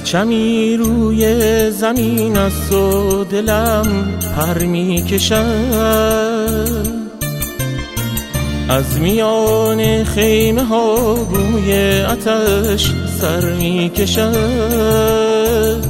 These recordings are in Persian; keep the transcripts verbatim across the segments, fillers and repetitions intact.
پرچمی روی زمین است و دلم پر می کشد، از میان خیمه ها بوی آتش سر می کشد.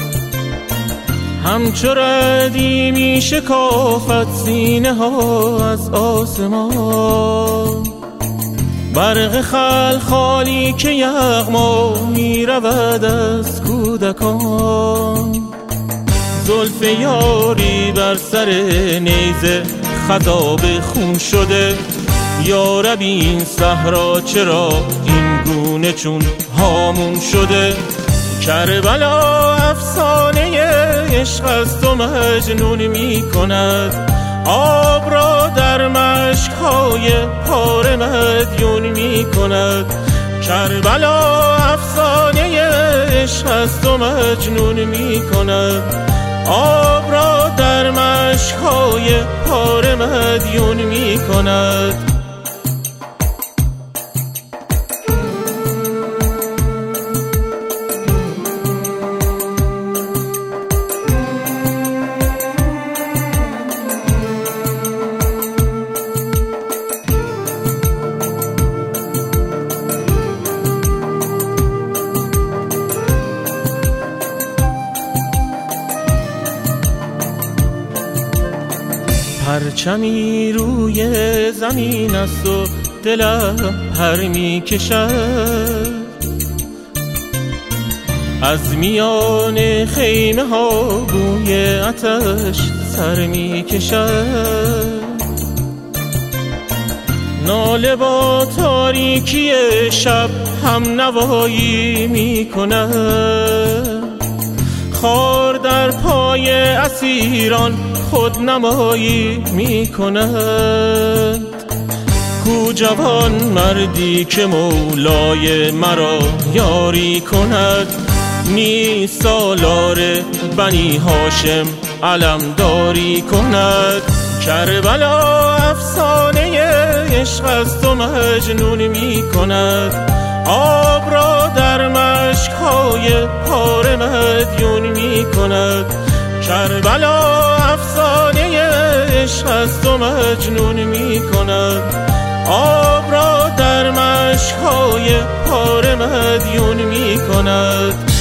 همچو رعدی می شکافد سینه ها از آسمان، برق خلخالی که یغما می رود از کودکان. زلف یاری بر سر نیزه خضاب خون شده، یا رب این صحرا چرا این گونه چون هامون شده. کربلا افسانه عشق است و مجنون می کند، آب را در مشک‌های پاره مدیون می کند. کربلا افسانه عشق است و مجنون می کند، آب را در مشک‌های پاره مدیون می کند. پرچمی روی زمین است و دلم پر می کشد، از میان خیمه ها بوی آتش سر می کشد. ناله با تاریکی شب هم نوایی می کند، خار در پای اسیران خود نمایی می کند. کو جوان مردی که مولای مرا یاری کند، نیست سالار بنی هاشم علمداری کند. کربلا افسانه عشق است و مجنون می کند، آب را در مشک‌های پاره مدیون می کند. کربلا افسانه عشق است و مجنون می کند، آب را در مشک‌های پاره مدیون می کند.